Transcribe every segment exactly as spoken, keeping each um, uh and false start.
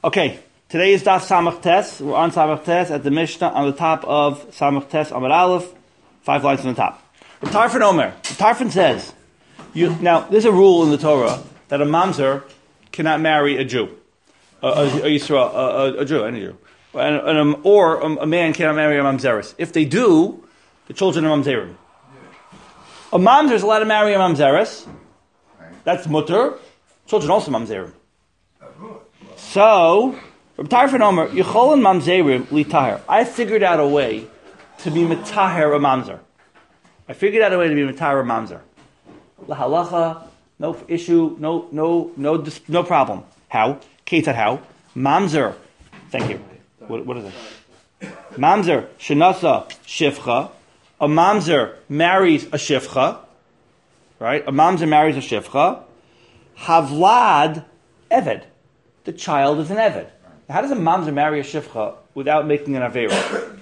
Okay, today is Daf Samach Tes. We're on Samach Tes at the Mishnah on the top of Samach Tes Amar Aleph, five lines on the top. Tarfon Omer. Tarfon says, you, now there's a rule in the Torah that a mamzer cannot marry a Jew, a, a, a Yisrael, a, a, a Jew, any Jew, and, and, um, or a, a man cannot marry a mamzeris. If they do, the children are mamzerim. A mamzer is allowed to marry a mamzeris. That's mutter. Children also mamzerim. So, Tarfon Omer, Yecholin mamzerim litahir. I figured out a way to be metaher a mamzer. I figured out a way to be metaher a mamzer. La halacha, no issue, no, no, no, no problem. How? Ketzad how? Mamzer. Thank you. What, what is it? Mamzer shenasa shifcha. A mamzer marries a shifcha. Right? A mamzer marries a shifcha. Havlad eved. The child is an eved. How does a mamzer marry a shifcha without making an avera?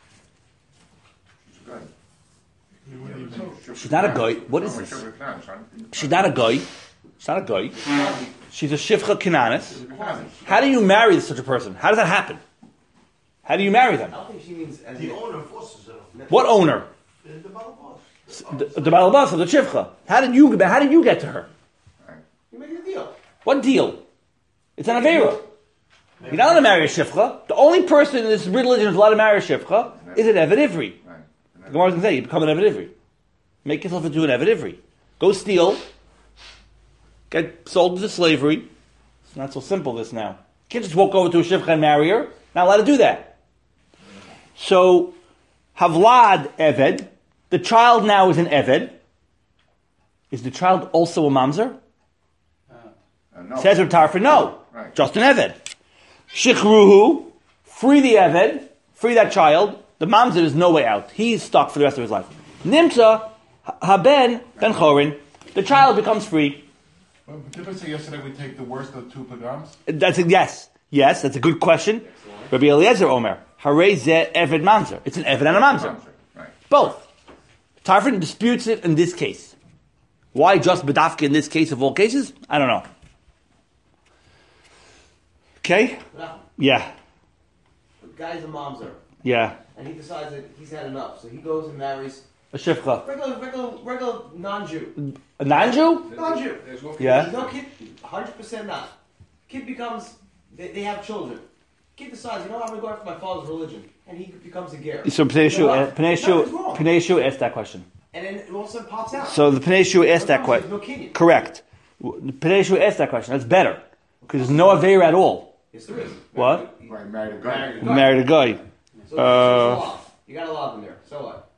She's not a guy. What is this? She's not a guy. She's not a guy. She's a shifcha kinanis. How do you marry such a person? How does that happen? How do you marry them? I don't think she means as the owner forces her. What owner? The balabas. The, the balabas of the shifcha. How did you? How did you get to her? You make a deal. What deal? It's an avera. You're not allowed to marry a shifcha. The only person in this religion who's allowed to marry a shifcha is an Eved Ivri. The Gemara is going to say, you become an Eved Ivri. Make yourself into an Eved Ivri. Go steal. Get sold into slavery. It's not so simple, this now. You can't just walk over to a shifcha and marry her. Not allowed to do that. So, Havlad Eved. The child now is an Eved. Is the child also a mamzer? Uh, no. Says Reb Tarfon, no. Right. Just an Eved. Shichruhu, free the Eved, free that child. The mamzer is no way out. He's stuck for the rest of his life. Nimsa, haben, ben chorin. The child becomes free. Well, did I say yesterday we take the worst of two pagams? That's a, yes. Yes, that's a good question. Rabbi Eliezer Omer, Harei zeh Eved mamzer. It's an Eved and a mamzer. Right. Both. Tarfon disputes it in this case. Why just Bedafka in this case of all cases? I don't know. Okay? Yeah. The guy's a mamzer. Yeah. And he decides that he's had enough. So he goes and marries A shifcha. regular, regular, regular non-Jew. A non-Jew? Non-Jew. Yeah. There's no kid, one hundred percent not. Kid becomes, they, they have children. Kid decides, you know, I'm going to go after my father's religion. And he becomes a ger. So Pnei You know what? Pnei Nothing's wrong. Pnei Shu asked that question. And then it all of a sudden pops out. So the Pnei Shu asked that There's question. no kinyan. Correct. Pnei Shu asked that question. That's better. Because there's no Aveira at all. Yes, there is. What? Right, married a guy. Married a You married a guy. So Uh, there's love. You got a love in there. So what?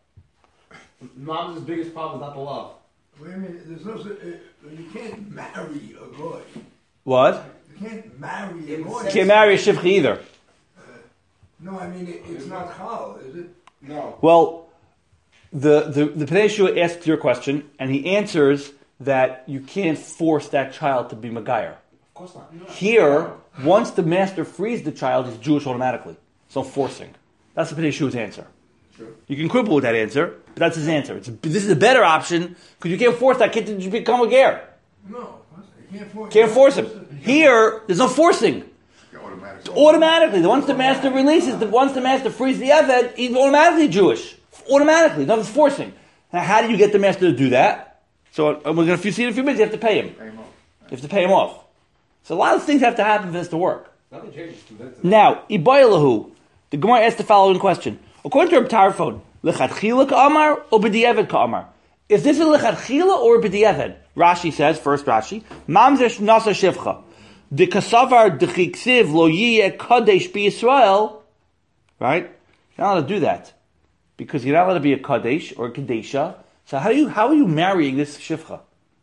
Mom's biggest problem is not the love. Wait a minute, there's no, uh, you can't marry a guy. What? You can't marry a In guy. You can't marry a shifcha either. No, I mean, it, it's not chal, is it? No. Well, the, the, the Pnei Shu asked your question, and he answers that you can't force that child to be Megayer. Of course not. Here, once the master frees the child, he's Jewish automatically. So forcing. That's the Pnei Shu's answer. True. You can quibble with that answer, but that's his answer. It's, this is a better option, because you can't force that kid to become a ger. No, you can't force Can't force him. Here, there's no forcing. Yeah, automatic. Automatically, the once the master releases, the once the master frees the Eved, he's automatically Jewish. Automatically, nothing's forcing. Now, how do you get the master to do that? So, uh, we're going to see in a few minutes. You have to pay him. Pay him off. You have to pay him off. So, a lot of things have to happen for this to work. Nothing changes. Convinced. Now, Ibaylahu, the Gemara asked the following question: according to Reb Tarfon, lechatchila ka'amar or b'di'eved ka'amar? Is this a lechatchila or a b'di'eved? Rashi says, first Rashi, mamzer nasa shivcha. The kasavar dechiksiv lo yiyeh kadesh b'Yisrael, right? You're not allowed to do that because you're not allowed to be a kadesh or a kadesha. So how do you how are you marrying this shivcha?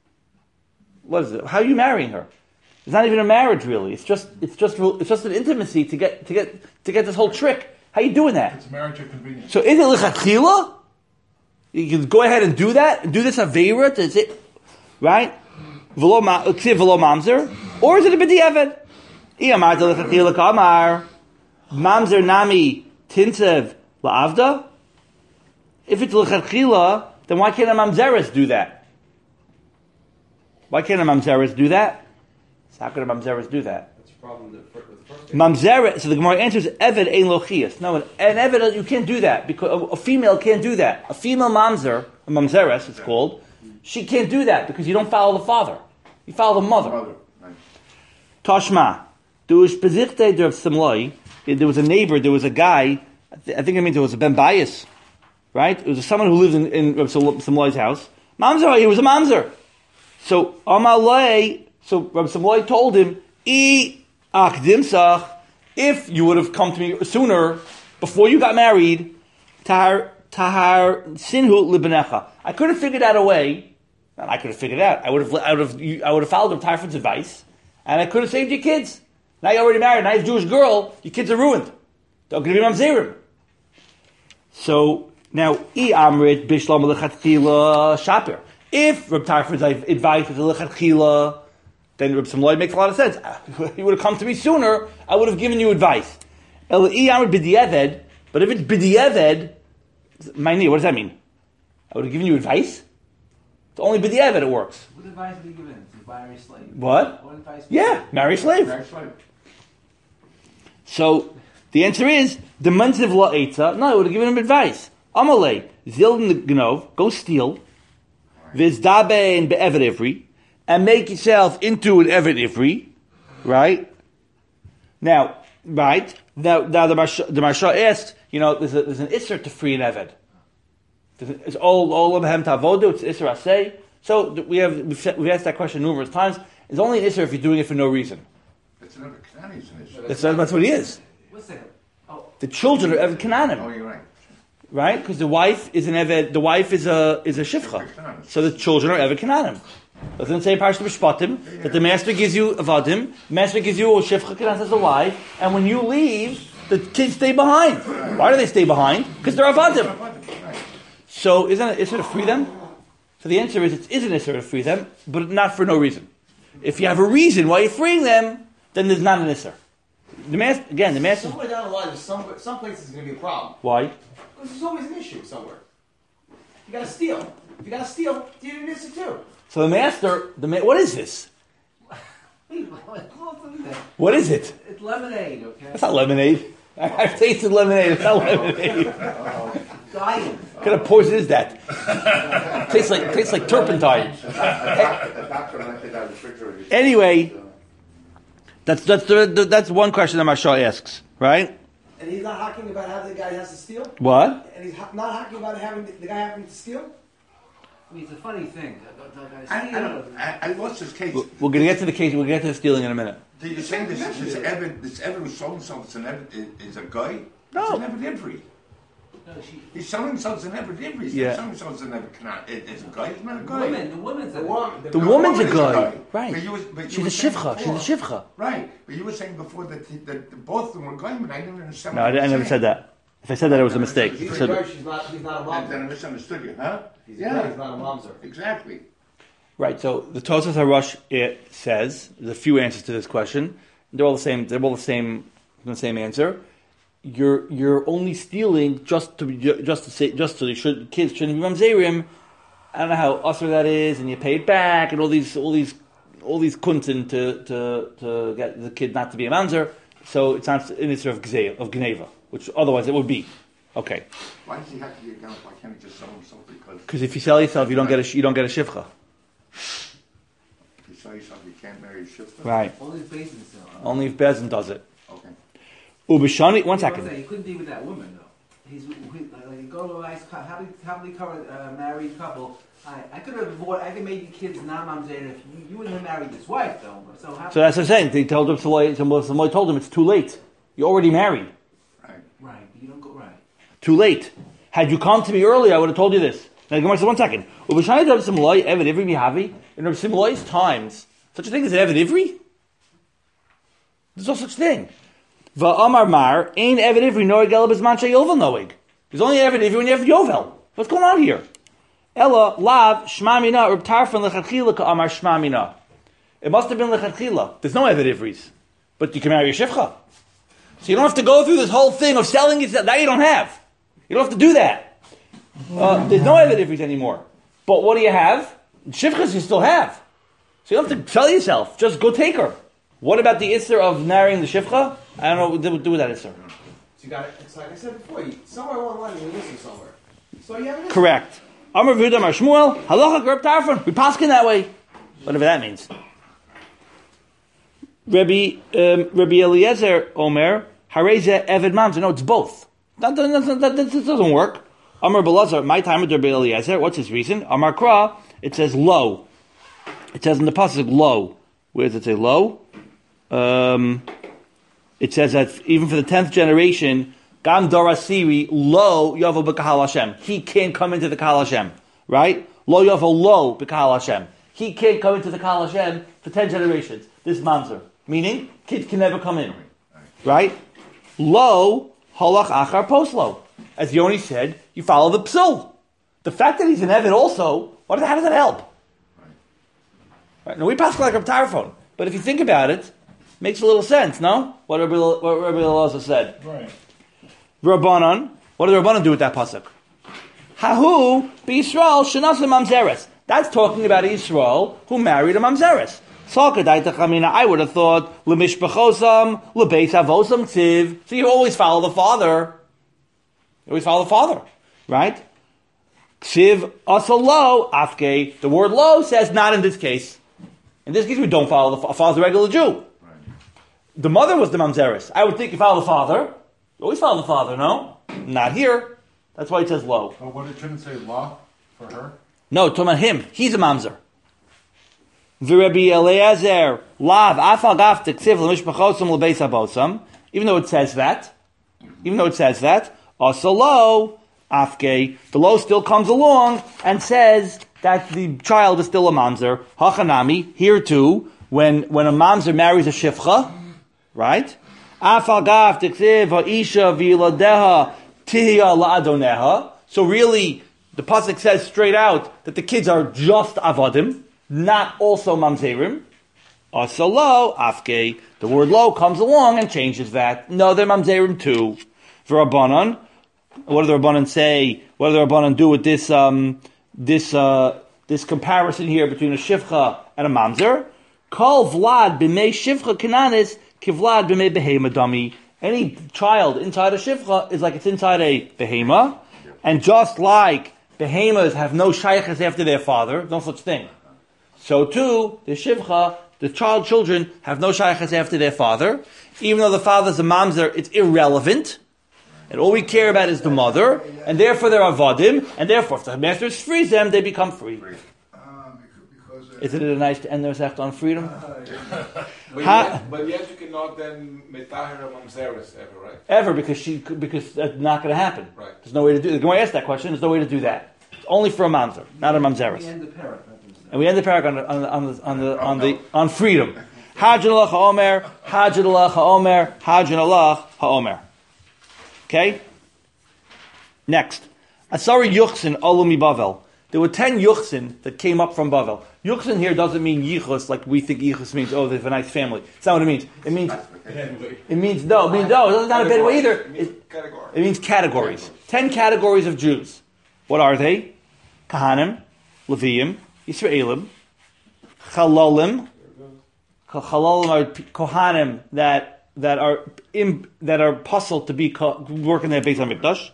What is it? How are you marrying her? It's not even a marriage, really. It's just it's just it's just an intimacy to get to get to get this whole trick. How are you doing that? It's marriage or convenience. So is it lechatchila? You can go ahead and do that and do this aveira. Is it right? V'lo ma- v'lo mamzer. Or is it a b'di'eved? Iyamar lechatchila kamar mamzer nami tinsev la'avda. If it's lechatchila, then why can't a mamzeres do that? Why can't a mamzeres do that? So how could a mamzeres do that? That's your problem with the fir- with the first case? Mamzeret. So the Gemara answers, Eved ein lochias. No, an Eved, you can't do that because a, a female can't do that. A female mamzer, a mamzeres, it's called. She can't do that because you don't follow the father. You follow the mother. Mother, right. Tashma. There was Bezichte der Simloi. There was a neighbor. There was a guy. I, th- I think I mean there was a Ben Bias, right? It was someone who lived in, in Reb Simloi's house. Mamzer. He was a mamzer. So Amalei. So Reb Simloi told him, "I akdimsach. If you would have come to me sooner, before you got married, tahar tahar sinhu libenecha. I could have figured out a way." And I could have figured it out. I would have, I would have, I would have followed Tarfon's advice, and I could have saved your kids. Now you're already married. Now you're a Jewish girl. Your kids are ruined. They're going to be mamzerim. So now, I amrit bishlam lechatchila shaper. If Reb Tarfon's advice was a lechatchila, then Reb Simloi makes a lot of sense. He would have come to me sooner. I would have given you advice. El I amrit b'di'eved. But if it's b'di'eved, my what does that mean? I would have given you advice. It's only b'di'eved it works. What advice did he give him? To marry a slave? What? What advice? Yeah, marry a slave. Marry a slave. So the answer is the mantiv la etza. No, I would have given him advice. Amalei zilden gnov, go steal. Vizdabe and be'eved ivri, and make yourself into an eved ivri, right? Now, right now, now the Marsha, the Marsha asked, you know, there's, a, there's an isser to free an eved. It's all all of hem tavodu. It's isser asay. So we have we've, said, we've asked that question numerous times. It's only an isser if you're doing it for no reason. It's another Canadian issue. That's, that's what he is. Wait a second. Oh, The children are eved Oh, kananim, you're right. right? Because the wife is an eved. The wife is a is a shifcha. So the children are eved kananim. Doesn't it say in Parashat Mishpatim that the master gives you avadim, master gives you a shifcha kanas as a wife, and when you leave, the kids stay behind. Why do they stay behind? Because they're avadim. So isn't it isser to free them? So the answer is it isn't isser to free them, but not for no reason. If you have a reason why you're freeing them, then there's not an isser. The master, again, the master. Somewhere down the line, there's some some places going to be a problem Why? because there's always an issue somewhere. You got to steal. If you got to steal, you need an issue too. So the master, the ma- what is this? wait, close to that. What is it? It's lemonade, okay? That's not lemonade. I- I've tasted lemonade. It's not lemonade. Dying. What kind of poison is that? tastes like tastes like turpentine. Anyway, that's that's the, the, that's one question that Marsha asks, right? And he's not hacking about how the guy has to steal. What? And he's ha- not hacking about having the, the guy having to steal. I mean, it's a funny thing. The- the- the- I, I, don't, I, I lost this case. We're going to get to the case. We'll get to the stealing in a minute. Do you say this, this Evan, this Evan who's selling himself as an Evan is, is a guy? No. It's an Evan Ivry. No, she, He's selling himself as an Evan Ivry. He's Yeah. not selling himself as an Evan Canaan. Is a guy. He's not a the guy. woman, the woman's The a woman, the, The girl- woman's a is guy, right? But you was, but you She's a were saying shivcha. before- She's a shivcha. Right, but you were saying before that, that, that both of them were guymen. I didn't understand. No, what I, you were I never saying. said that. If I said that, it was a mistake. He's I a said- guy. She's not. He's not a And then I momzer. misunderstood you, huh? He's a guy. He's not a momzer. Exactly. Right. So the Tosas HaRosh it says there's a few answers to this question. They're all the same. They're all the same. The same answer. You're you're only stealing just to be, just to say just so you should kids shouldn't be mamzerim. I don't know how usher that is, and you pay it back, and all these all these all these kuntin to to to get the kid not to be a mamzer. So it's not an issue of gzei of gneva, which otherwise it would be. Okay. Why does he have to be a guy? Why can't he just sell himself? Because Because if you sell yourself, you don't get a sh- you don't get a shivcha. if you sell yourself, you can't marry a shifter. Right. only the basin still. Only if Bezin does it. Okay. Ubishani. One One second. He couldn't be with that woman though. He's he, like, like, go to a nice cou- happily happily covered uh, married couple. I, I could have avoided. I could make the kids not mamzer if you, you wouldn't have married this wife though. So how? So that's what I'm saying. They told him, somebody told him it's too late. You're already married. Right. right, but you don't go right. Too late. Had you come to me earlier, I would have told you this. Now, Gemara says, one second. Ubishani Rav Simloi Eved Ivri Mihavi. In Rav Simloi's times, such a thing as an Eved Ivri? There's no such thing. Va'amar Mar, Ein Eved Ivri nor Gelab Bizman Yovel Noig. There's only Eved Ivri when you have Yovel. What's going on here? Ella, Lav, Shma Mina, Reb Tarfon Lechatchila Ka'amar Shma Mina. It must have been Lechatchila. There's no Eved Ivris. But you can marry a Shifcha. So you don't have to go through this whole thing of selling it. That you don't have. You don't have to do that. Uh, there's no Eved Ivris anymore. But what do you have? Shifchas you still have. So you don't have to sell yourself. Just go take her. What about the Isser of marrying the Shifcha? I don't know what to do with that Isser. So you got it. It's like I said before. You, somewhere along the line, you're missing somewhere. So you have an Isser. Correct. Amar V'Huda Amar Shmuel, Halacha Reb Tarfon. We paskin that way. Whatever that means. Rabbi, um, Rabbi Eliezer Omer, Hareze Eved Mamzer. No, it's both. That, that, that, that, that doesn't work. Amar Belazar, my time with Rabbi Eliezer. What's his reason? Amar Kra, it says lo. It says in the pasuk lo. Where does it say lo? Um, it says that even for the tenth generation, Gam Dorasiri lo Yavo b'Kahal Hashem. He can't come into the Kahal Hashem, right? Lo Yavo lo b'Kahal Hashem. He can't come into the Kahal Hashem for ten generations. This mamzer, meaning kids can never come in, right? Lo halach achar poslo, as Yoni said, you follow the psul. The fact that he's an Eved also, what, how does that help? Right. Now we pass like a Tarfon, but if you think about it, makes a little sense, no? What Rabbi, what Rabbi Elazar said. Right. Rabbanon, what did the Rabbanon do with that pasuk? Hahu b'Yisrael shenasim mamzeres. That's talking about Yisrael who married a mamzeres. I would have thought lemishpachosam lebeis avosam tiv. So you always follow the father. You always follow the father, right? Tiv asalo afke. The word lo says not in this case. In this case, we don't follow the father. Father's a regular Jew. Right. The mother was the mamzeres. I would think you follow the father. You always follow the father, no? Not here. That's why it says lo. Oh, what it shouldn't say law for her? No, talking about him. He's a mamzer. V'Rebbi Eliezer lav afal gaf teksiv l'mishpachosam l'beis abosam. Even though it says that, even though it says that, also lo afke. The lo still comes along and says that the child is still a mamzer. Hachanami here too. When when a mamzer marries a shifcha, right? Afal gaf teksiv ha'isha v'yiladeha tihya la'adoneha. So really, the pasuk says straight out that the kids are just avodim, not also mamzerim. Also lo afke. The word lo comes along and changes that. No, they're mamzerim too. For Rabbanon, what do the Rabbanon say? What do the Rabbanon do with this um, this uh, this comparison here between a shivcha and a mamzer? Kol vlad b'mei shivcha kananis kivlad b'mei behema dami. Any child inside a shivcha is like it's inside a behema, and just like behemoths have no shaykhs after their father, no such thing. So too, the shivcha, the child children have no shaykhs after their father. Even though the father's a mamzer, it's irrelevant. And all we care about is the mother, and therefore they're avodim, and therefore if the masters frees them, they become free. Uh, because, uh, Isn't it nice to end their sect on freedom? But, Ha- yet, but yet you cannot then metaher a mamzeres ever, right? Ever, because she because that's not going to happen. Right. There's no way to do. The Gemara asked that question. There's no way to do that. It's only for a mamzer, not a We mamzeres. end the parak. And we end the parak on the on the on the on the on, the, on freedom. Hajin Allah ha'omer, Hajin Allah ha'omer, Hajin Allah ha'omer. Okay. Next, Asari Yuchsin Olumi Bavel. There were ten Yuchsin that came up from Bavel. Yuchsin here doesn't mean Yichus like we think Yichus means. Oh, they have a nice family. It's not what it means. It means it means no. It means no. It's not a bad way either. It, it means categories. Ten categories of Jews. What are they? Kahanim, Leviim, Yisraelim, Chalalim. Chalalim are Kohanim that that are in, that are puzzled to be working their Beis Hamikdash.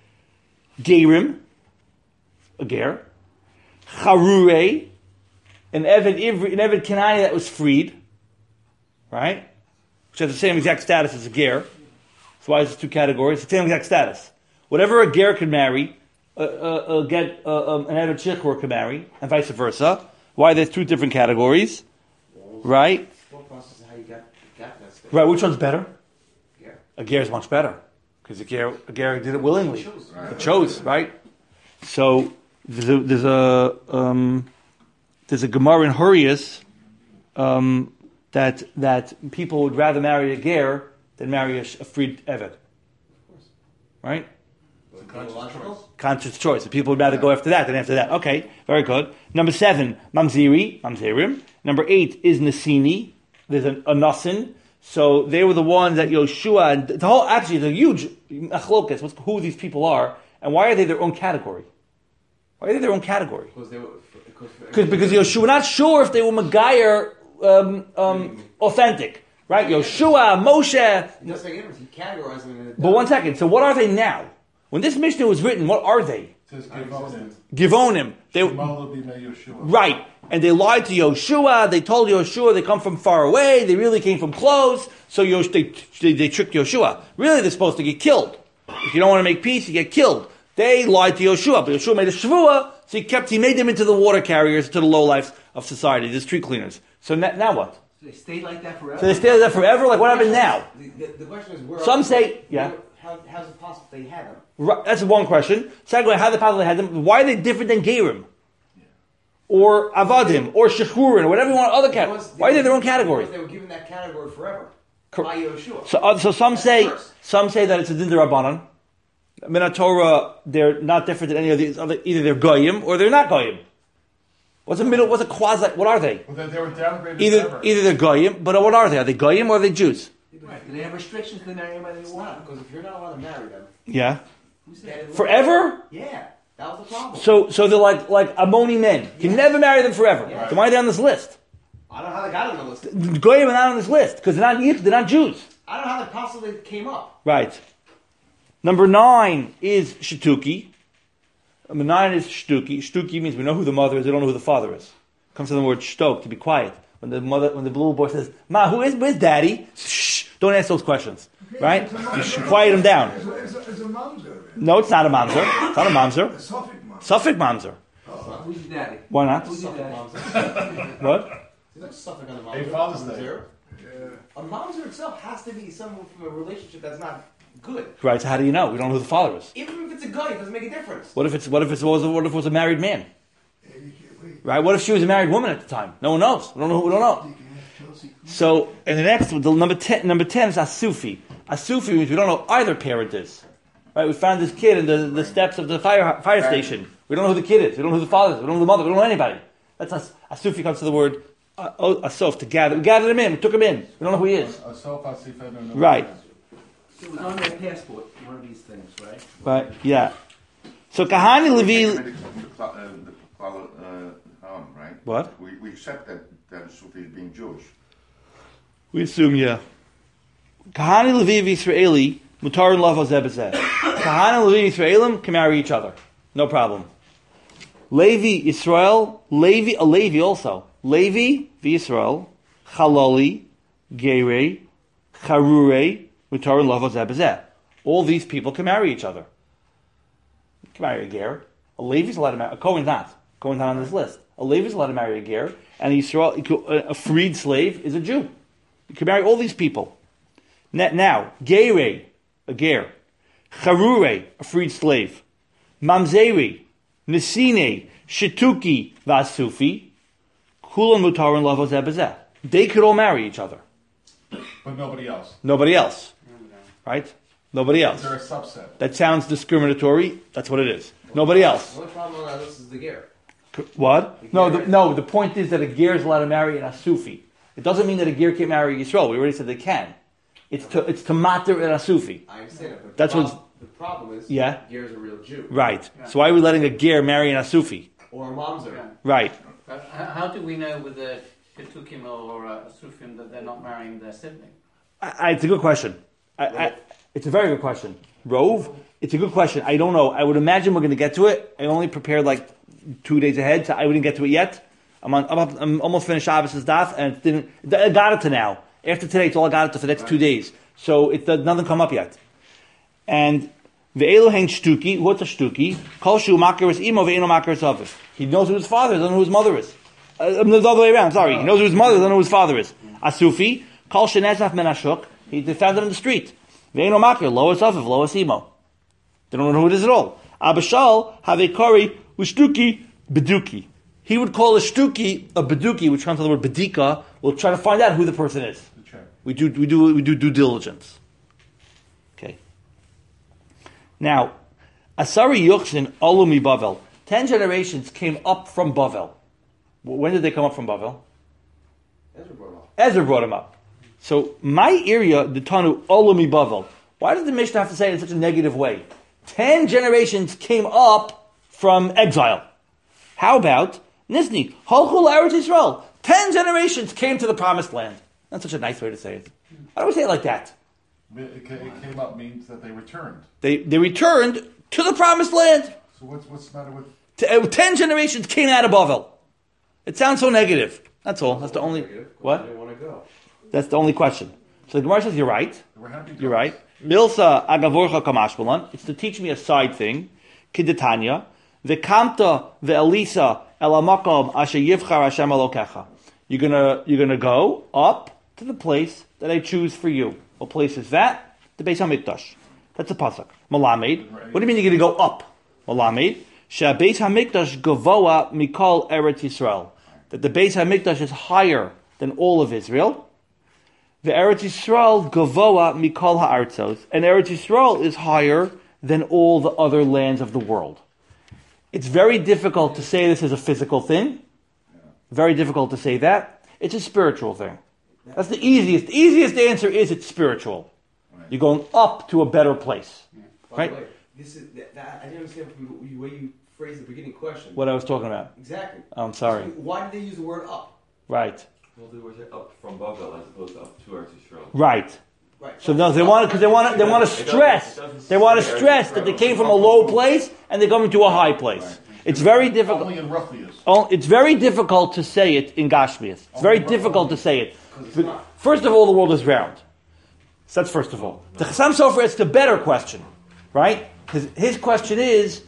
Gerim, a ger. Charurei, an Eved Ivri, an Eved Kenani that was freed, right? Which has the same exact status as a ger. That's why it's two categories. It's the same exact status. Whatever a ger can marry, uh, uh, uh, get uh, um, an Eved Shikor can marry, and vice versa. Why there's two different categories, right? What process is how you got, got that state? Right. Which one's better? Yeah. A ger is much better because a ger, a ger did it willingly. It chose, right? So there's a there's a, um, there's a Gemara in Hurrius um, that that people would rather marry a ger than marry a, a freed eved, right? Conscious choice. So people would rather go after that than after that. Okay, very good. Number seven, mamziri, mamzerim. Number eight is nasini. There's an, a nasin. So they were the ones that Yoshua and the whole. Actually, the huge achlokas. Who these people are and why are they their own category? Why are they their own category? Because they were. Because, Because because Yoshua, we're not sure if they were Megayer um, um, authentic, right? Yoshua, Moshe. It doesn't make a difference. He categorized them in a. But one second. So what are they now? When this Mishnah was written, what are they? It says Givonim. Givonim. They Shemalo b'mei Yeshua. right, and they lied to Yoshua. They told Yoshua they come from far away. They really came from close. So Yosh, they, they they tricked Yoshua. Really, they're supposed to get killed. If you don't want to make peace, you get killed. They lied to Yoshua, but Yoshua made a shvua, so he kept he made them into the water carriers, to the lowlifes of society, the street cleaners. So now, now what? So they stayed like that forever. So they stay like that forever? Like what happened now? The, the, the question is where. Some are, say- yeah. where- how, how's it possible they had them? Right, that's one question. Secondly, how the possibly had them? Why are they different than Gerim? Or Avadim, or Shechurin, or whatever you want, other categories? Because Why are they were- their own category? Because they were given that category forever. Cor- By Yoshua. So, uh, so some That's say, first. some say that it's a din Rabbanan. Minatorah, they're not different than any of these other. Either they're goyim or they're not goyim. What's a middle? What's a quasi? What are they? Well, they, they were downgraded Either forever. either they're goyim, but what are they? Are they goyim or are they Jews? Right. Do they have restrictions to marry anybody they It's want? not, because if you're not allowed to marry them. Yeah, Who said then that? it- forever. Yeah, that was the problem. So so they're like like Ammoni men. You can Yeah. never marry them forever. Yeah. So why are they on this list? I don't know how they got on the list. Goyim are not on this list because they're not Yid- they're not Jews. I don't know how they possibly came up. Right. Number nine is Shtuki. Number nine is Shtuki. Shtuki means we know who the mother is, we don't know who the father is. Comes from the word shtok, to be quiet. When the mother, when the little boy says, "Ma, who is, where's daddy?" Shh, don't ask those questions. Right? You should quiet him down. It's a, it's a, it's a mamzer. No, it's not a mamzer. It's not a mamzer. A Suffolk mamzer. Suffolk mamzer. Who's your daddy? Why not? Who's your Suffolk daddy? Mamzer. What? There's no Suffolk on the Hey, Mamzer. Father's Day. Mamzer. Yeah. A Mamzer itself has to be someone from a relationship that's not good. Right. So how do you know? We don't know who the father is. Even if it's a guy, it doesn't make a difference. What if it's what if it's what if it was a married man? Yeah, you can't wait. Right? What if she was a married woman at the time? No one knows. We don't know. We don't know. You can have Chelsea. So, and the next, the number ten, number ten is Asufi. Asufi means we don't know either parent is. Right? We found this kid in the, the steps of the fire fire station. We don't know who the kid is. We don't know who the father is. We don't know who the mother. We don't know anybody. That's as, Asufi comes to the word uh, oh, Asof, to gather. We gathered him in. We took him in. We don't know who he is. Asof Asifenu no Right. So it was on their passport, one of these things, right? Right? Yeah. So Kahani Levi. The, the, uh, the, follow, uh, um, right? What? We, we accept that that Sufi is being Jewish. We assume, yeah. Kahani Levi Israeli Mutar and Lavo Zebazeh. Kahani Levi Israelim can marry each other. No problem. Levi Israel, Levi, a Levi also. Levi, Israel, Chaloli, Gerei, Charurei, Mutar and Lavo Zebazeh. All these people can marry each other. You can marry a ger. A Levi's allowed to marry. A Kohen's not. A Kohen's not on this list. A Levi's allowed to marry a ger, and Israel, a freed slave is a Jew. You can marry all these people. Now, Gerei, a ger. Charurei, a freed slave. Mamzeri, Nesine, Shituki, Vasufi, Kulan Mutar and Lavo Zebazeh. They could all marry each other. But nobody else. Nobody else. Right? Nobody else. They're a subset. That sounds discriminatory. That's what it is. Nobody else. The only problem on that list is the gear. C- What? No, the, no. The point is that a ger is allowed to marry an asufi. It doesn't mean that a ger can't marry Yisrael. We already said they can. It's to it's to matter an asufi. I understand it, but That's the, what's- prob- the problem is Yeah. Gear is a real Jew. Right. So why are we letting a ger marry an asufi? Or a Mamzer. Yeah. Right. But h- how do we know with the Ketukim or uh, Sufim that they're not marrying their sibling? I, I, it's a good question. I, I, it's a very good question. Rove, it's a good question. I don't know. I would imagine we're going to get to it. I only prepared like two days ahead, so I wouldn't get to it yet. I'm, on, I'm, up, I'm almost finished Shabbos' daf, and it didn't, I got it to now. After today, it's all I got it to for the next two days. So it does nothing come up yet. And ve'elu hein shtuki, what's a shtuki? Kol shu makar is imo ve'eno makar is aviv. He knows who his father is, doesn't know who his mother is. Uh, the other way around, sorry. He knows who his mother is, doesn't know who his father is. Asufi, kol shenezaf men ashuk. He they found him in the street. Ve'eno makar, lo is aviv, lo is imo. They don't know who it is at all. Abishal have a kari ushtuki beduki. He would call a shtuki a beduki, which comes from the word bedika. We'll try to find out who the person is. The check. We do we do we do due diligence. Okay. Now, Asari Yukshin Olumi Bavel. Ten generations came up from Bavel. When did they come up from Bavel? Ezra brought it up. Ezra brought him up. So my area, the Tanu Olumi Bavel. Why does the Mishnah have to say it in such a negative way? Ten generations came up from exile. How about Nisni? Halchul Eretz Yisrael. Ten generations came to the promised land. That's such a nice way to say it. Why do we say it like that? It ca- it came up means that they returned. They they returned to the promised land. So what's what's the matter with? T- uh, Ten generations came out of Bavel. It sounds so negative. That's all. That's the only what? They want to go. That's the only question. So the Gemara says you're right. We're happy. You're right. Milsa agavorcha kamashmalan. It's to teach me a side thing. Kidetanya. V'kamta ve'elisa elamakom asher yivchar Hashem Elokecha. You're gonna you're gonna go up to the place that I choose for you. What place is that? The Beis Hamikdash. That's a pasuk. Malamed. What do you mean you're gonna go up? Malamed. She'Beis Hamikdash gavoa mikol Eretz Yisrael. That the Beis Hamikdash is higher than all of Israel. The Eretz Yisrael gavoa mikol ha'artzos, and Eretz Yisrael is higher than all the other lands of the world. It's very difficult to say this is a physical thing. Very difficult to say that. It's a spiritual thing. That's the easiest. The easiest answer is it's spiritual. You're going up to a better place, By right? the way, this is that, that, I didn't understand from the way you phrased the beginning question. What I was talking about. Exactly. I'm sorry. Why did they use the word up? Right, Well, they were up from Bavel as opposed to up to Eretz Yisrael. right. Right. So no, they want because they want to they want to It doesn't- stress it doesn't they want to say stress Eretz that they Yisrael. came from a low place and they're coming to a high place. It's very difficult. Only in roughly is. Oh, it's very difficult to say it in Gashmias. It's very difficult to say it. But first of all, the world is round. So that's first of all. The Chassam Sofer asks the better question, right? Because his question is,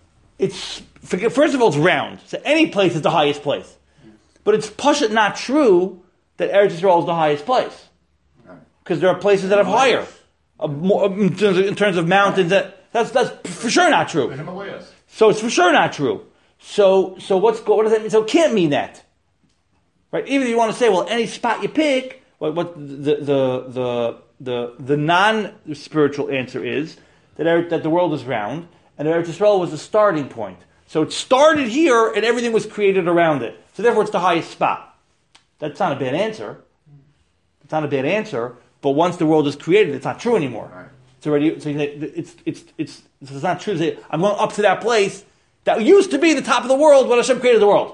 it's forget- first of all, it's round. So any place is the highest place. But it's pashut not true that Eretz Yisrael is the highest place. Because there are places that have higher. Uh, more, in, terms of, in terms of mountains, that, that's, that's for sure not true. The Himalayas. So it's for sure not true. So so what's go- what does that mean? So it can't mean that, right? Even if you want to say, well, any spot you pick, what what the the the the, the non spiritual answer is that er, that the world is round and Eretz Yisrael was the starting point. So it started here and everything was created around it. So therefore, it's the highest spot. That's not a bad answer. It's not a bad answer. But once the world is created, it's not true anymore. Right. It's already. So you say, it's it's it's it's not true to say I'm going up to that place that used to be the top of the world when Hashem created the world.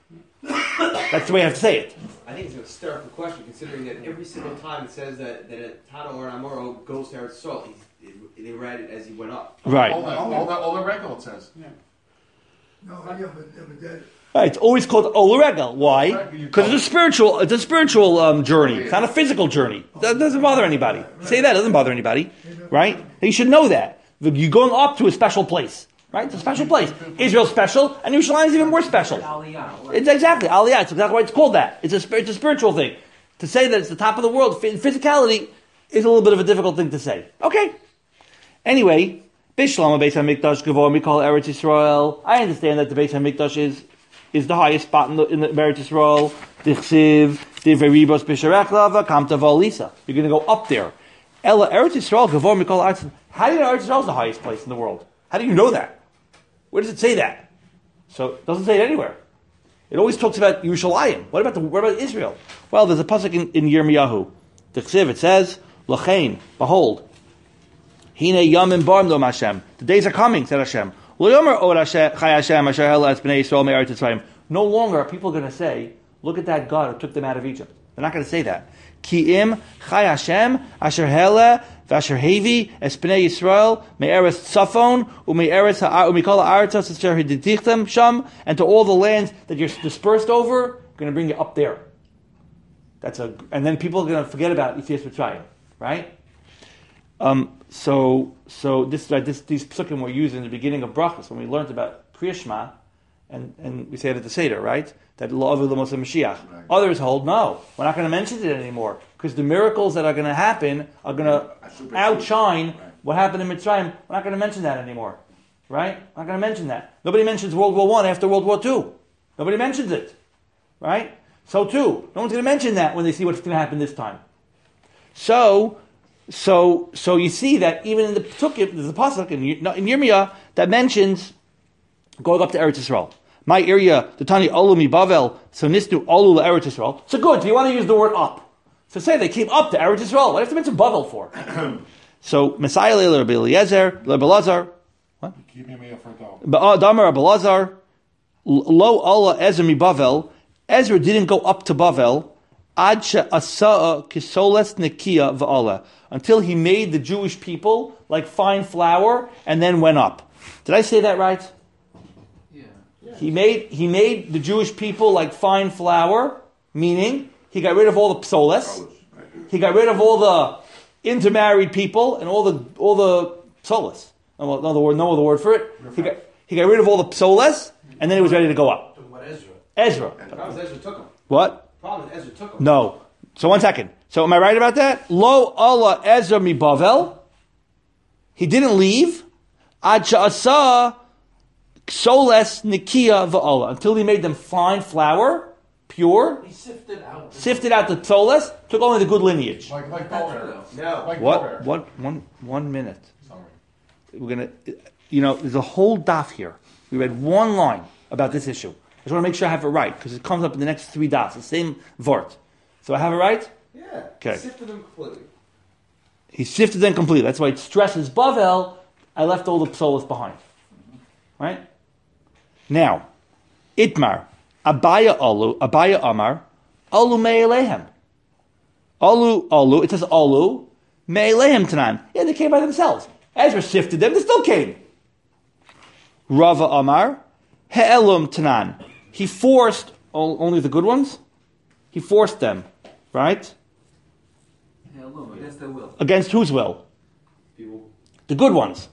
That's the way I have to say it. I think it's an hysterical question, considering that every single time it says that that a Tana or an Amoro goes to Eretz Yisrael, he's- it- they read it as he went up. Right. All that, all that, all the regular it says. No, yeah, but, but that, Right. It's always called Oluregel. Why? Because it's a spiritual. It's a spiritual um, journey. It's not a physical journey. That doesn't bother anybody. Say that, it doesn't bother anybody, right? And you should know that you're going up to a special place. Right? It's a special place. Israel's special, and Yerushalayim is even more special. Aliyah. It's exactly Aliyah. It's exactly why it's called that. It's a spir- it's a spiritual thing. To say that it's the top of the world in physicality is a little bit of a difficult thing to say. Okay. Anyway, Bishlam Beis Hamikdash Gavor Mikol Eretz Yisrael. I understand that the Beis Hamikdash is is the highest spot in the, in the Eretz Yisrael. Dichsiv Diveribos Bisharech Lava Kamta Valisa. You're going to go up there. Ella Eretz Yisrael Gavor Mikol Eretz. How do you know Eretz Yisrael is the highest place in the world? How do you know that? Where does it say that? So it doesn't say it anywhere. It always talks about Yerushalayim. What about the, what about Israel? Well, there's a pasuk in, in Yirmiyahu. The Chsiv, it says, L'chein, behold, Hine yamim barm dom Hashem. The days are coming, said Hashem. L'yomer od Hashem, chai Hashem, asher hela es b'nei Yisrael me'eretz Yisrael. No longer are people going to say, look at that God who took them out of Egypt. They're not going to say that. Ki im chai Hashem, asher hela, v'asher hevi, es b'nei Yisrael, me'eretz tzafon, u'me'eretz ha'ar, u'mikol ha'aretzos asher hiditichtem sham, and to all the lands that you're dispersed over, going to bring you up there. That's a, and then people are going to forget about Yitzias Mitzrayim, right? Um, so, so this, uh, this, these psukim were used in the beginning of brachas when we learned about Kriya Shema, and, and we say it at the Seder, right? That law of the Moshe Mashiach. Right. Others hold no, we're not going to mention it anymore because the miracles that are going to happen are going to outshine Right. what happened in Mitzrayim. We're not going to mention that anymore, right? We're not going to mention that. Nobody mentions World War One after World War Two. Nobody mentions it, right? So too, no one's going to mention that when they see what's going to happen this time. So, so, so you see that even in the Psukim, there's a pasuk in, in Yirmiyah that mentions going up to Eretz Yisrael. My area, the Tani Olu mi Bavel, so Nisnu Olu la Eretz Yisrael. So good, so you want to use the word up. So say they came up to Eretz Yisrael. What do you have to mention Bavel for? So Messiah le Rabbi Eliezer, le Belazar, what? Keep me a for a dog. Damar Belazar, lo Allah Ezer mi Bavel, Ezra didn't go up to Bavel ad she'asa'a kisoles nekiya v'ala, until he made the Jewish people like fine flour and then went up. Did I say that right? Yeah. He made he made the Jewish people like fine flour, meaning he got rid of all the psoles, he got rid of all the intermarried people and all the all the psoles. No other word, no other word for it. He got he got rid of all the psoles, and then he was ready to go up. Talking about Ezra. Ezra. The problem is Ezra took him. What? The problem is Ezra took him. No. So one second. So am I right about that? Lo Allah Ezra mi Bavel. He didn't leave. Ad she'asa soles nikia v'ala, until he made them fine flour, pure, He sifted out. sifted out the psoles, took only the good lineage. Like, like That's Bower. true. No. Like What? Bower. One, one, one minute. Sorry. We're gonna, you know, there's a whole daf here. We read one line about this issue. I just want to make sure I have it right, because it comes up in the next three dafs, the same vort. So I have it right? Yeah. Okay. Sifted them completely. He sifted them completely. That's why it stresses Bavel. I left all the psolas behind. Right? Now, Itmar, Abaya Alu, Abaya Amar, Alu Me'elehem. Alu, Alu, it says Alu, Me'elehem Tanan. Yeah, they came by themselves. Ezra sifted them, they still came. Rava Amar, He'elum Tanan. He forced o- only the good ones. He forced them, right? Yeah, look, against their will. Against whose will? People. The good ones.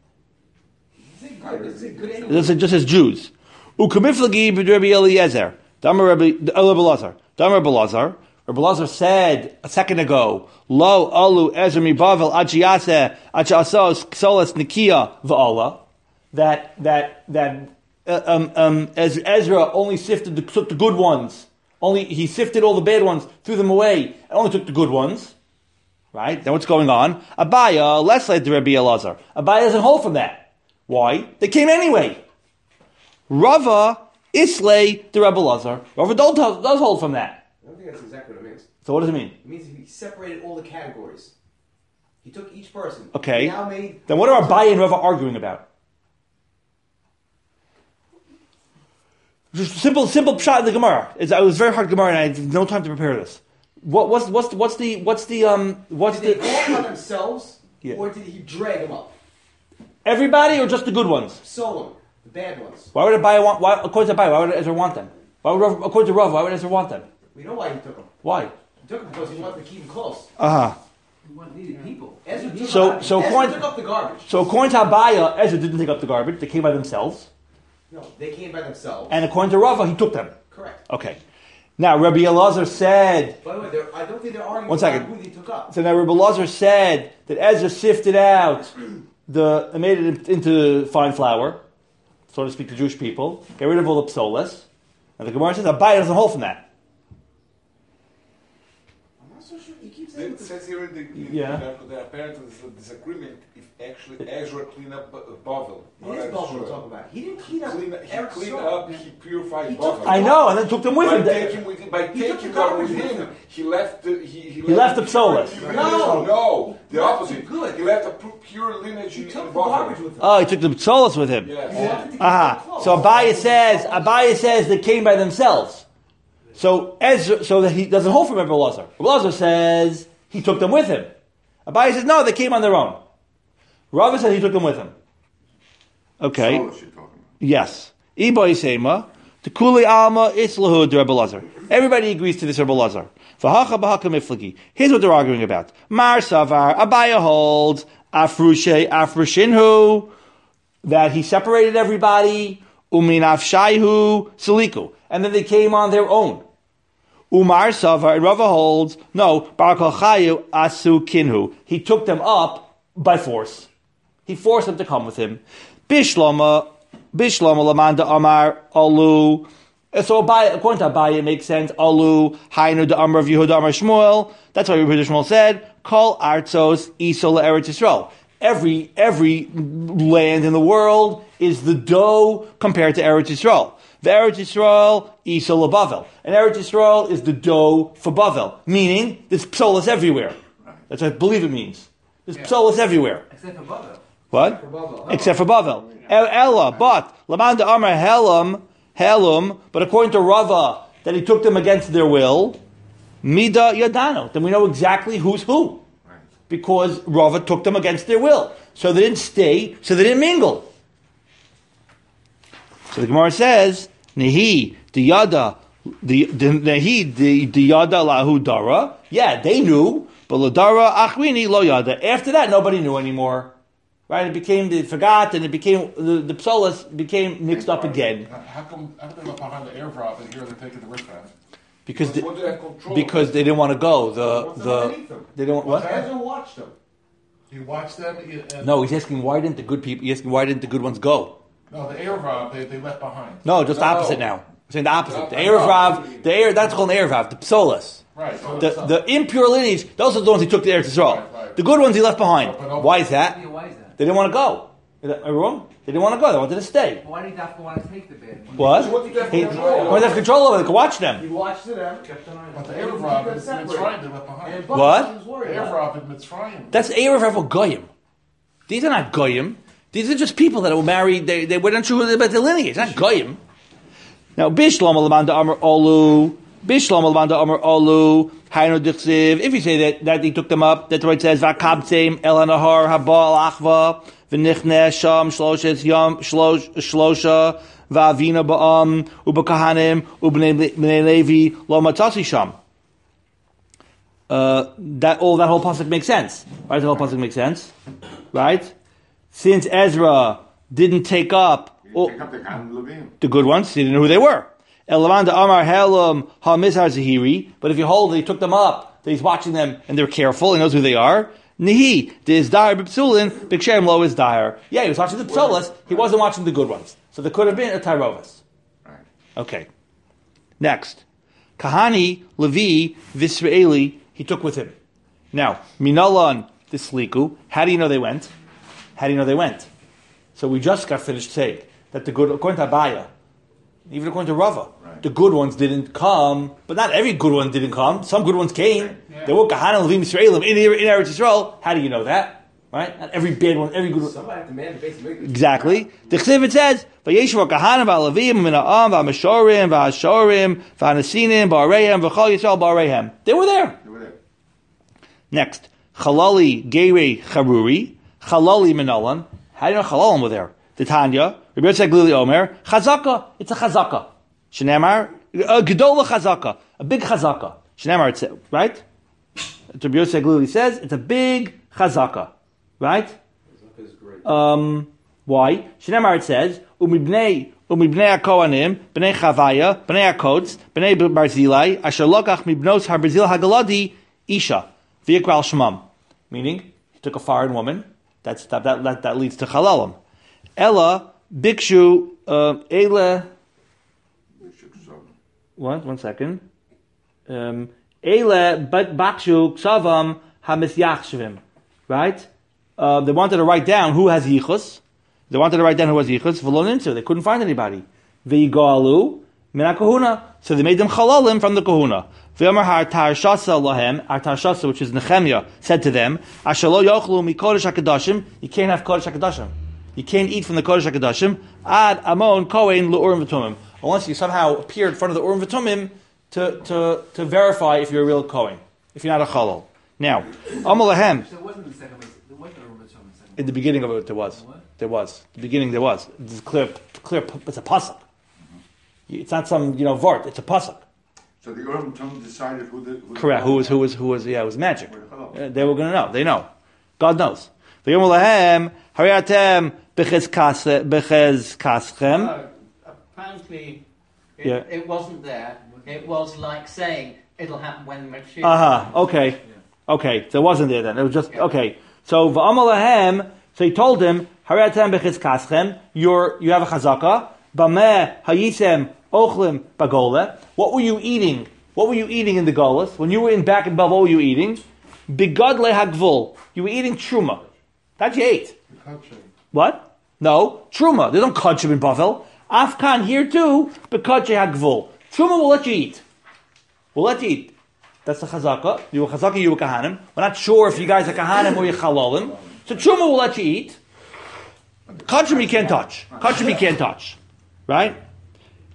Is it good? Is it good anyway? This is just as Jews. Ukamiflagi b'Rabbi Eliezer. Damar Rabbi Elazar. Damar Rabbi Elazar. Rabbi Elazar said a second ago, Lo alu Ezra mi Bavel achiase achasos ksolas nikia v'ala. That that that uh, um, um, as Ezra only sifted the, took the good ones. Only he sifted all the bad ones, threw them away, and only took the good ones. Right? Then what's going on? Abaya, less like the Rabbi Elazar. Abaya doesn't hold from that. Why? They came anyway. Rava, Islay, the Rabbi Elazar. Rava does, does hold from that. I don't think that's exactly what it means. So what does it mean? It means he separated all the categories. He took each person. Okay. He now made. Then what are Abaya and Rava arguing about? Just simple, simple pshat in the Gemara. It's, it was very hard Gemara, and I had no time to prepare this. What, what's, what's, what's the, what's the, um, what's Did they the, go by themselves, Yeah. or did he drag them up? everybody or just the good ones? Solo, the bad ones. Why would Abaya want, why, according to Abaya, why would Ezra want them? Why would, Rav- according to Rav, why would Ezra want them? We know why he took them. Why? He took them because he wanted to keep them close. Uh-huh. We want needed people. Ezra took, So- up, so Ezra according- took up the garbage. So according to Abaya, Ezra didn't take up the garbage, they came by themselves. No, they came by themselves. And according to Rava, he took them. Correct. Okay. Now, Rabbi Elazar said, By the way, they're- I don't think they're arguing One second. about who they took up. so now Rabbi Elazar said that Ezra sifted out the, and made it into fine flour, so to speak, to Jewish people, get rid of all the psolas. And the Gemara says Abaya doesn't hold from that. I'm not so sure. He keeps saying It says here in the, in Yeah. the, the apparently there's a disagreement if actually Ezra cleaned up uh, Bavel. It is Bavel we're talking about. He didn't clean up. Clean, he Eretz cleaned Yisrael. up, he purified He took Bavel. I know, and then took them with by him. taking, with, by He took taking the them garbage with with him, him. he left the he, he, He left the psolas. pure- No. no, the Not opposite. good. He left a pu- pure lineage He in, took in the garbage Bavel. with him. Oh, he took the psolas with him. He Yes. wanted to keep Aha. them close. So Abaya says, Abaya says they came by themselves. So Ezra, so that he doesn't hold from Rabbi Elazar. Rabbi Elazar says he took them with him. Abaya says no, they came on their own. Rava says he took them with him. Okay. Solas you're talking about. Yes. Iboy Sema, Tekuli Alma Islahu de Rabbi Elazar. Everybody agrees to this Rabbi Elazar. V'hacha b'haka miflagi. Here's what they're arguing about. Mar Savar, Abaya holds, Afrushe, Afrushinhu, that he separated everybody, Umin Afshaihu, Saliku. And then they came on their own. Umar Savar, and Rava holds, no, Barak Chayu Asu Kinhu. He took them up by force. He forced them to come with him. Bishlama, Bishlama Lamanda Amar Alu. So Abaya, according to Abaya, it makes sense. Alu, Hainu de Amar of Yehuda Amar Shmuel. That's why Yehuda Shmuel said, Kol Artzos Isola Eretz Yisrael. Every, every land in the world is the dough compared to Eretz Yisrael. The Eretz Yisrael, Isola Bavel. And Eretz Yisrael is the dough for Bavel. Meaning, there's psolas everywhere. That's what I believe it means. There's psolas everywhere. Except for Bavel. What? For Bavel. Except for Bavel. El- Ella, but, Lamanda Amar Helam, Helum, but according to Rava, that he took them against their will, Mida Yadano. Then we know exactly who's who. Right. Because Rava took them against their will. So they didn't stay, so they didn't mingle. So the Gemara says, Nehi, the Yada, the Nehi, the the Yada Lahu Dara. Yeah, they knew, but Ladara Achrini Lo Yada. After that, nobody knew anymore. Right? It became, they forgot, and it became, the, the psolas became mixed up again. How come, how come they left behind the airdrop and here they're taking the riffraff? Because, What do they, they control? because they didn't want to go. The, What's the, underneath them? they don't, what? Ezra watched them. He watched them and... No, he's asking why didn't the good people, he's asking why didn't the good ones go? No, the airdrop, they, they left behind. No, just the No. opposite now. I'm saying the opposite. The No, Erev, the air, that's called an Erev, the psolas. Right. So The, the impure lineage, those are the ones he took to Eretz Yisrael. Right, right. The good ones he left behind. But no- Why is that? Yeah, why is that? They didn't want to go. Is that, am I wrong? They didn't want to go. They wanted to stay. Why did Dafka want to take the bed? What? What did you have He control? wanted to have control over it. They could watch He them. watched them, kept an eye on But the them. airdrop He got is separated. Mitzrayim, they left behind. And The Buck What? was worried about airdrop in Mitzrayim. That's Erev for Goyim. These are not Goyim. These are just people that were married. They, they weren't sure about their lineage. Not Goyim. Now, Bishlam Alamanda Amar Olu. Bishlam Alamanda Amar Olu. Hainu Dichsiv. If you say that, that he took them up, that's what it says. Vakabtseim El Anahar Habal Achva. V'nichne Sham Shloshes Yom Shlosh Shlosha Va'avina Ba'am Ubakahanim Ubnei Levi Lo Matasi Sham. Uh, that all that whole pasuk makes sense. Why does the whole pasuk make sense? Right? Since Ezra didn't take up You all, take up the Khan Levine. the good ones, he didn't know who they were. Elavanda Amar Helam HaMizhar Zahiri. But if you hold that he took them up, that he's watching them and they're careful, he knows who they are. Nihi, the Izdar B'Psulin, B'Kshem Lo Izdar. Yeah, he was watching the Psolas, he wasn't watching the good ones. So there could have been a Tyrovas. Right. Okay. Next. Kahani, Levi, Visraeli, he took with him. Now, Minalan, this Liku, how do you know they went? How do you know they went? So we just got finished saying that the good, according to Abaya, even according to Rava, Right. the good ones didn't come, but not every good one didn't come. Some good ones came. Yeah. There were Kahana, Levim, Israelim in, in Eretz Yisrael. How do you know that? Right? Not every bad one, every good one. Somebody had to man the base and make it. Exactly. The Chesiv it says, "Vayeshu Kahana v'Alavim v'Naam v'Amishorim v'Ashorim v'Anasinim v'Arehem v'Chol Yisrael v'Arehem." They were there. They were there. Next, Chalali Geirei Charuri, Chalali Minalan. How do you know Chalalim were there? The Tanya, Rabbi Yotzei Glili Omer, Chazaka. It's a Chazaka. Shneimar, a Gedola Chazaka, a big Chazaka. Shneimar, it's right. Rabbi Yotzei Glili says it's a big Chazaka, right? Um, why? Shneimar it says Umibnei Umibnei Kohanim, Bnei Chavaya, Bnei Akots, Bnei Barzilai, Asher Lokach Mibnos Harbazil Hagaladi Isha. V'yikral Shemam, meaning he took a foreign woman. That's that that that, that leads to chalalim. Ella bikshu uh, ele. What? One second. Um, ele but bakshu ksavam hamisyachshvim. Right? Uh, they wanted to write down who has yichus. They wanted to write down who has yichus. V'lo They couldn't find anybody. V'yigalu min kahuna. So they made them chalalim from the kahuna. V'yamar hartarshasa lahem, hartarshasa, which is Nehemiah, said to them, Ashalo yochlu mi kodesh hakadashim. You can't have kodesh hakadashim. You can't eat from the kodesh hakadashim. Ad amon kohen l'urim v'tumim. Unless you somehow appear in front of the urim v'tumim to to to verify if you're a real kohen, if you're not a chalal. Now, amalahem. So it wasn't the second place. There wasn't a Rubbish on the second In the beginning of it, there was. What? There was. The beginning, there was. It's clear. Clear. It's a pasuk. It's not some you know vort. It's a pasuk. So the Urim Tum decided who the who Correct. The Who was who was who was? Yeah, it was magic. Well, Uh, they were going to know. They know. God knows. V'yomu lahem hariatem b'chez kaschem. Uh, apparently, it, Yeah. it wasn't there. It was like saying it'll happen when Mashiach. Uh huh. Okay. Okay. So it wasn't there then. It was just okay. So v'amal lahem. So he told him hariatem b'chez kaschem. You're you have a chazaka. Bameh hayisem ochlim bagole. What were you eating? What were you eating in the Golas? When you were in back in Bavel, what were you eating? Bigadle hagvul. You were eating truma. That you ate. What? No. Truma. They don't kachim in Bavel. Afkan here too, bikadche hagvul. Truma will let you eat. We'll let you eat. That's the chazaka. You were chazaka, you were kahanim. We're not sure if you guys are kahanim or you're chalalim. So truma will let you eat. Kachim you can't touch. Kachim you can't touch. Right?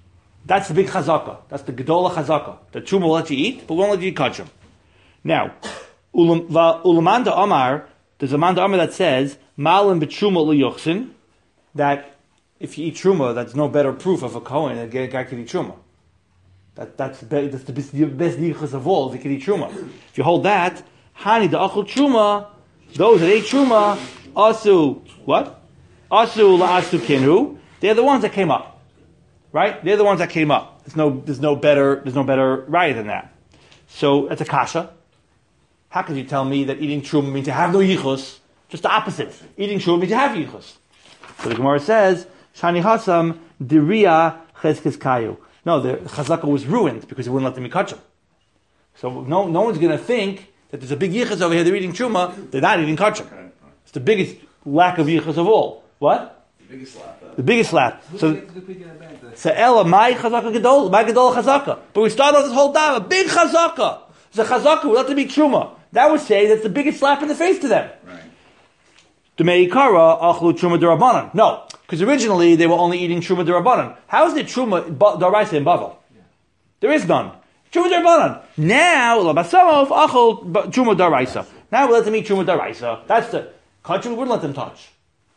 That's the big chazaka. That's the gedola chazaka. The truma will let you eat, but won't let you kachim. Now, ulam, va, ulamanda amar, there's a manda amar that says, malim b'truma l'yochsin, that if you eat truma, that's no better proof of a kohen that a guy can eat truma. That, that's, the, that's the best, the best yichus of all, if you can eat truma. If you hold that, hani da'achol truma, those that ate truma, asu, what? Asu la'asu kinhu, they're the ones that came up. Right? They're the ones that came up. There's no, there's no better, there's no better right than that. So that's a kasha. How could you tell me that eating truma means to have no yichus? Just the opposite. Eating truma means to have yichus. So the Gemara says, Shani Hasam Diriya Cheskes Kayu. No, the chazaka was ruined because it wouldn't let them eat kachim. So no, no one's going to think that there's a big yichus over here. They're eating truma. They're not eating kachim. It's the biggest lack of yichus of all. What? The biggest slap. The biggest slap. So, so Ella, my chazaka gedol, my gedol chazaka. But we start off this whole dam, a big chazaka. It's a chazaka. We let them eat truma. That would say that's the biggest slap in the face to them. Right. The meikara achlu truma derabanan. No, because originally they were only eating truma derabanan. How is there truma daraisa in Bavel? Yeah. There is none. Truma derabanan. Now labasamov achlu truma daraisa. Now we let them eat truma daraisa. That's the country we wouldn't let them touch.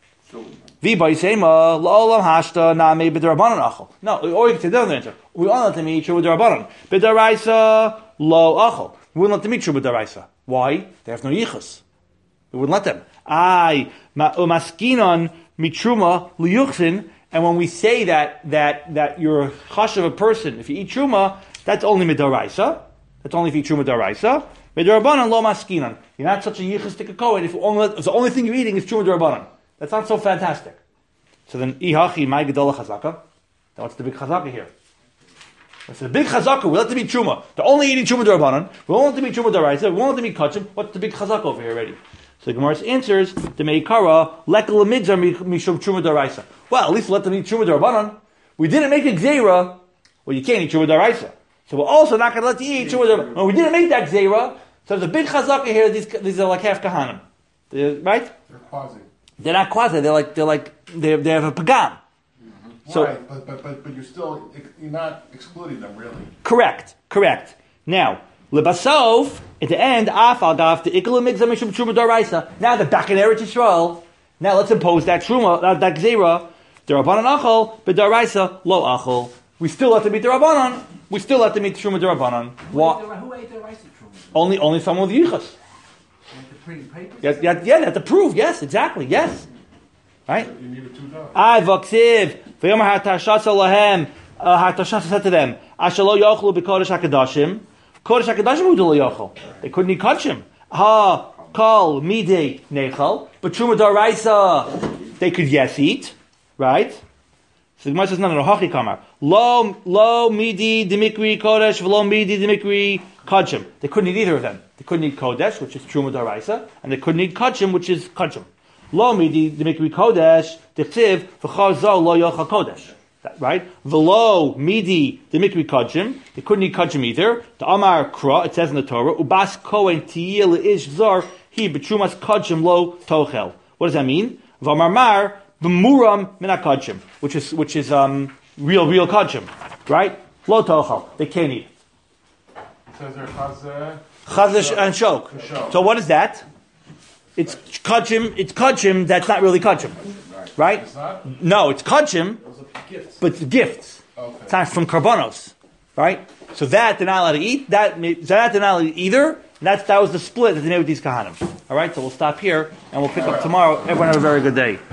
V'baisema la'olam hashta na'mei b'derabanan achol. No, or you can say the other answer. We only let them eat truma derabanan. B'deraisa lo achol. We wouldn't let them eat truma deraisa. Why? They have no yichus. We wouldn't let them. Ay, umaskinon mitruma liyuchsin. And when we say that that that you're a chash of a person, if you eat truma, that's only midaraisa. That's only if you eat truma daraisa. Midarabanan lo maskinon. You're not such a yichus kohen if, if the only thing you're eating is truma darabanan. That's not so fantastic. So then, ihachi my gedola chazaka. Now what's the big chazaka here? It's the big chazaka. We let them eat truma. They're only eating truma darabanan. We won't let them eat truma daraisa. We won't let them eat kachim. What's the big chazaka over here already? So the Gemara answers, the meikara lekel amidzar mishum truma daraisa. Well, at least let them eat truma darabanan. We didn't make a gzeira. Well, you can't eat truma daraisa. So we're also not going to let you eat truma darabanan. No, we didn't make that gzeira. So there's a big chazaka here. These, these are like half kahanim. They're, right? They're quasi. They're not quasi. They're like they're like they they have a pagam. Mm-hmm. So, right, but, but but but you're still you're not excluding them really. Correct, correct. Now lebasov at the end afal gav the ikul migzam mishum truma daraisa. Now they're back in Eretz Yisrael. Now let's impose that truma that, that gzeira. Derabanan achol, but daraisa lo achol. We still let them eat derabanan. We still let them eat truma derabanan. Who ate the rice truma? Only only someone with yichus. Yeah, yeah, yeah, that's to prove. Yes, exactly. Yes, right. You need a two dogs. I vaksiv v'yomer hatashasa lahem. Hatashasa said to them, "Ashalo yochlu b'kodesh hakadashim. Kodesh hakadashim u'du lo yochel. They couldn't eat kachim. Ha kol midei nechal. But truma daraisa, they could yes eat. Right. So the Gemara says, no, no, no. Hachi kamar. Lo lo midi demikri kodesh v'lo midi demikri kachim. They couldn't eat either of them. They couldn't eat kodesh, which is truma daraisa, and they couldn't eat kachim, which is kachim. Lo midi demikri kodesh dichtiv v'chazo lo yochal kodesh. Right? V'lo midi demikri kachim. They couldn't eat kachim either. The amar kra, it says in the Torah, ubas kohen tiyil ish zar he betrumas kachim lo tochel. What does that mean? V'amar mar b'muram min kachim, which is which is um real real kachim, right? Lo tochel. They can't eat. It says there chazeh. Chazish and shok. So what is that? It's kachim. It's kachim. That's not really kachim, right? It's not? No, it's kachim, but it's gifts. Okay. It's not from karbanos, right? So that they're not allowed to eat. That so that they're not allowed to eat either. That's that was the split that they made with these kahanim. All right. So we'll stop here and we'll pick up tomorrow. Everyone have a very good day.